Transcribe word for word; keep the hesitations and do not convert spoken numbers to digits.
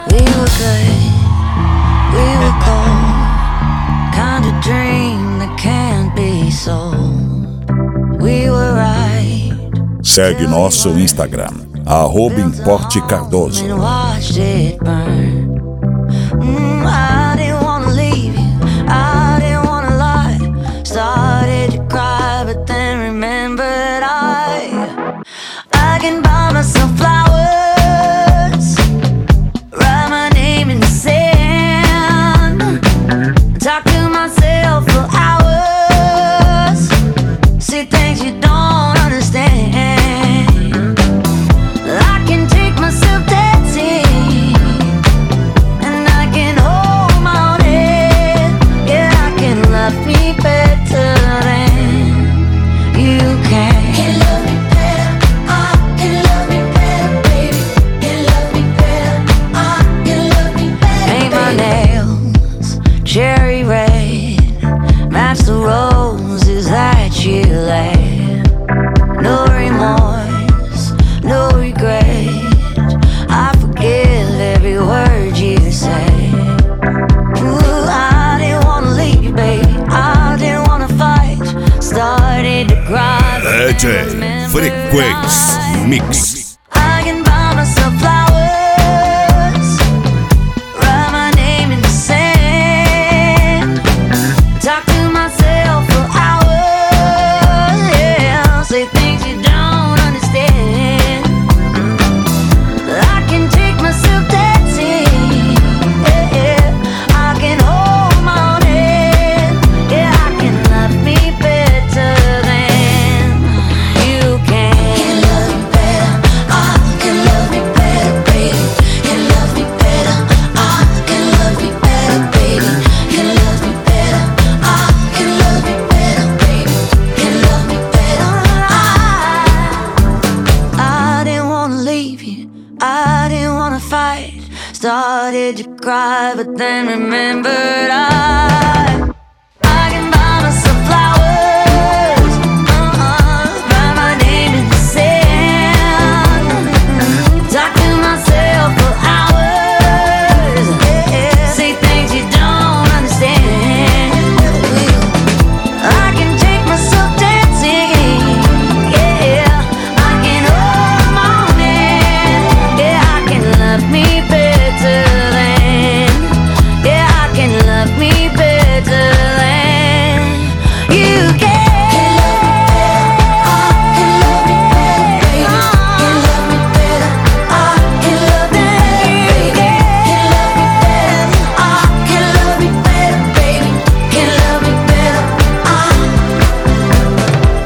We were good, we were gold, kind of dream that can't be sold. We were right. Segue nosso Instagram, arroba Importe Cardoso. And watched it burn. Mm, I didn't wanna leave you, I didn't wanna lie. Started to cry, but then remembered I I can buy myself flowers. Talk to myself for hours. See things you don't understand. I can take myself dancing, and I can hold my own head. Yeah, I can love me better than you can. Can love me better, I can love me better, baby. Can love me better, I can love me better. Paint my nails cherry red, match the roses that you laid. No remorse, no regret, I forgive every word you say. Ooh, I didn't wanna leave, baby, I didn't wanna fight. Started to cry, D J Frequência Mix. I can buy myself flowers. I didn't wanna fight, started to cry, but then remembered I